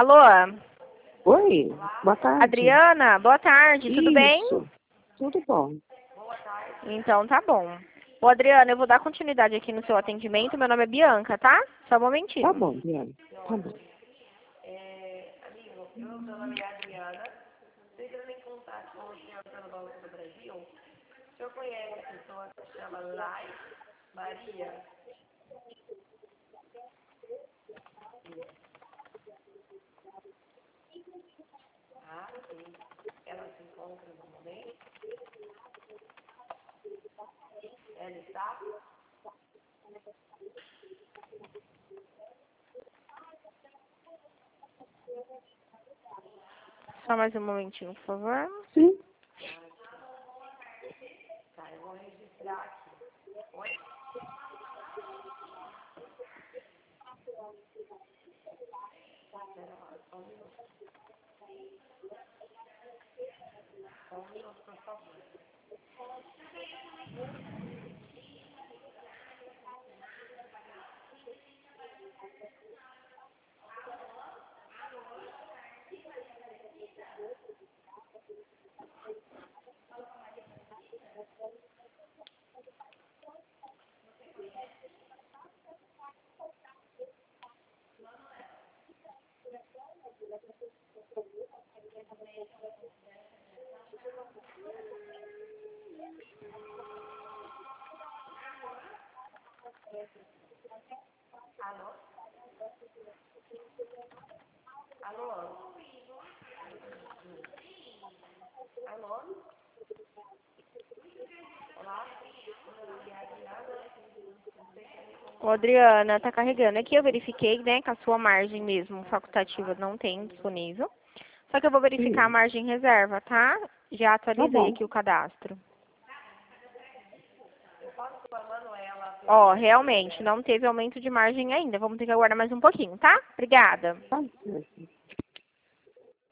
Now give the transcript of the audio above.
Alô? Oi, boa tarde. Adriana, boa tarde, tudo bem? Isso, tudo bom. Então tá bom. Ô, Adriana, eu vou dar continuidade aqui no seu atendimento. Meu nome é Bianca, tá? Só um momentinho. Tá bom, Diana, tá bom. Amigo, meu nome é Adriana. Estou entrando em contato com o senhor pelo Banco do Brasil. O senhor conhece a pessoa que se chama Lai Maria? Ah, sim. Ela se encontra no momento? Ela está? Só mais um momentinho, por favor. Sim. Tá, eu vou registrar aqui. Oi? Pera lá, só um minuto. Só um minuto, por favor. Alô? Alô? Alô? Olá? Ô, Adriana, tá carregando. Aqui eu verifiquei, né, que a sua margem mesmo facultativa não tem disponível. Só que eu vou verificar a Sim, margem reserva, tá? Já tá atualizei bom. aqui o cadastro. Ó, realmente, não teve aumento de margem ainda. Vamos ter que aguardar mais um pouquinho, tá? Obrigada. Tá certo.